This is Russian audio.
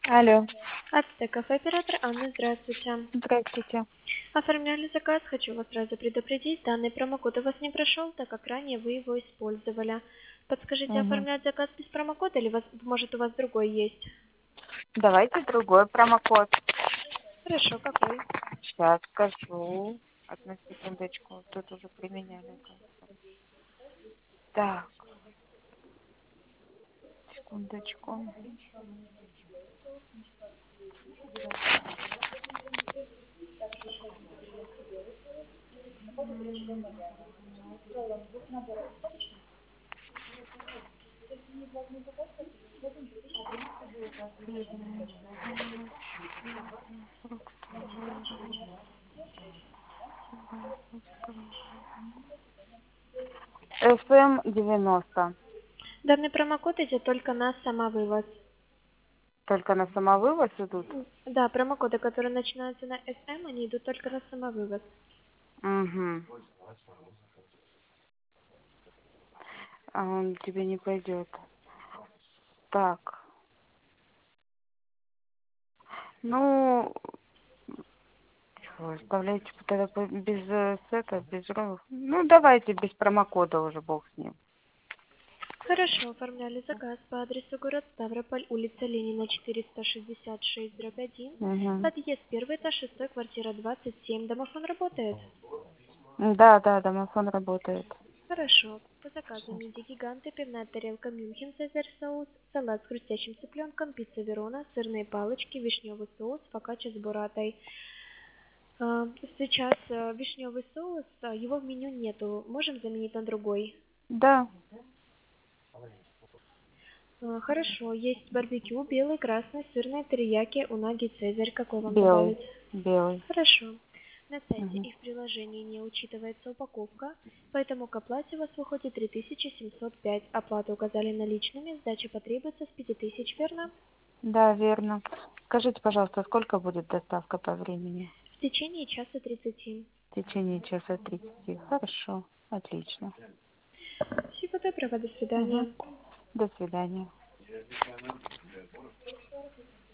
Алло, Ацтеков, оператор Анна, здравствуйте. здравствуйте. Оформляли заказ, хочу вас сразу предупредить, данный промокод у вас не прошел, так как ранее вы его использовали. Подскажите, Мгм. оформлять заказ без промокода или может у вас другой есть? Давайте другой промокод. Хорошо, какой? Сейчас скажу. Одну секундочку. Тут уже применяли. Кажется. Так, секундочку. ФМ 90. Данный промокод идет только на самовывоз. Только на самовывоз идут? Да, промокоды, которые начинаются на СМ, они идут только на самовывоз. Угу. А он тебе не пойдет. Так. Ну, чё, оставляйте тогда без сета, без ровов. Ну, давайте без промокода уже, бог с ним. Хорошо, оформляли заказ по адресу город Ставрополь, улица Ленина, 466/1, Угу. подъезд 1, этаж 6, квартира 27. Домофон работает? Да, домофон работает. Хорошо. По заказу миди гиганты, пивная тарелка Мюнхен, цезарь соус, салат с хрустящим цыпленком, пицца Верона, сырные палочки, вишневый соус, фокачча с буратой. Сейчас вишневый соус, его в меню нету. Можем заменить на другой? Да, Хорошо. Есть барбекю, белый, красный, сырный, терияки, унаги, цезарь. Какой вам белый, добавить? белый. Хорошо. На сайте Мгм. и в приложении не учитывается упаковка, поэтому к оплате у вас выходит 3705. Оплату указали наличными, сдача потребуется с 5000, верно? Да, верно. Скажите, пожалуйста, сколько будет доставка по времени? В течение часа 30. В течение часа 30. Хорошо, отлично. Всего доброго, до Угу. свидания. До свидания.